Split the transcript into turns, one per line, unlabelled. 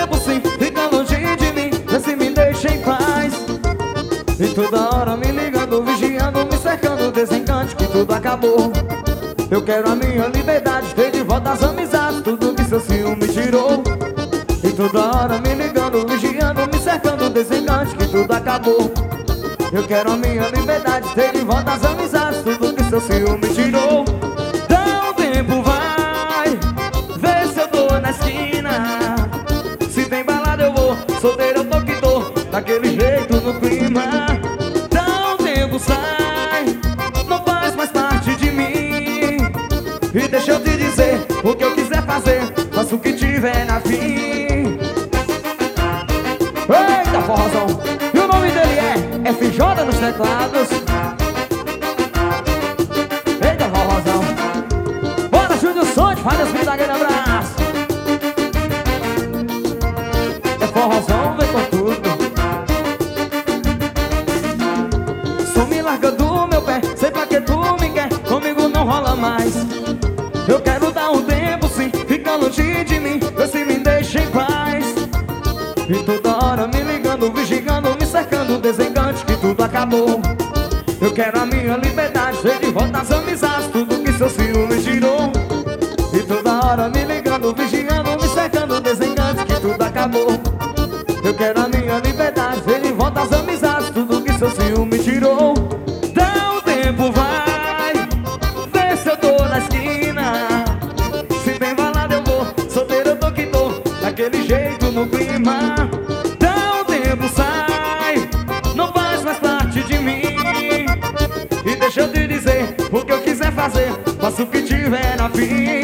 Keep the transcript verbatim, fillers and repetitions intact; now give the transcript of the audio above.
tempo sim, fica longe de mim, vê se me deixa em paz. E toda hora me ligando, vigiando, me cercando, desencante que tudo acabou. Eu quero a minha liberdade, ter de volta as amizades, tudo que seu ciúme tirou. E toda hora me ligando, vigiando, me cercando, desencante que tudo acabou. Eu quero a minha liberdade, ter de volta as amizades, tudo que seu ciúme tirou. Dá um tempo, vai, vê se eu tô na esquina. Se tem balada eu vou, solteiro eu tô que tô, daquele jeito no clima. Dá um tempo, sai, não faz mais parte de mim. E deixa eu te dizer, o que eu quiser fazer, faço o que tiver na fim. Eita, forrozão! E o nome dele é F J nos teclados. Eita, forrozão! Bora, Júnior Sonde, faz as vidas, aquele abraço. É forrozão, vem com tudo. Só me larga do meu pé, sei pra que tu me quer, comigo não rola mais. Eu quero dar um tempo sim, fica longe de mim, vê se me deixa em paz. E toda hora me ligando, vigiando, me cercando, desencante que tudo acabou. Eu quero a minha liberdade, ter de volta as amizades, tudo que seu ciúme tirou. E toda hora me ligando, vigiando, me cercando, desencante que tudo acabou. Eu quero a minha liberdade, ter de volta as amizades, tudo que seu ciúme tirou. Dá um tempo, vai, vê se eu tô na esquina. Se tem balada eu vou, solteiro eu tô que tô, daquele jeito no clima. Dá um tempo, sai, não faz mais parte de mim. E deixa eu te dizer, o que eu quiser fazer, faço o que tiver na fim.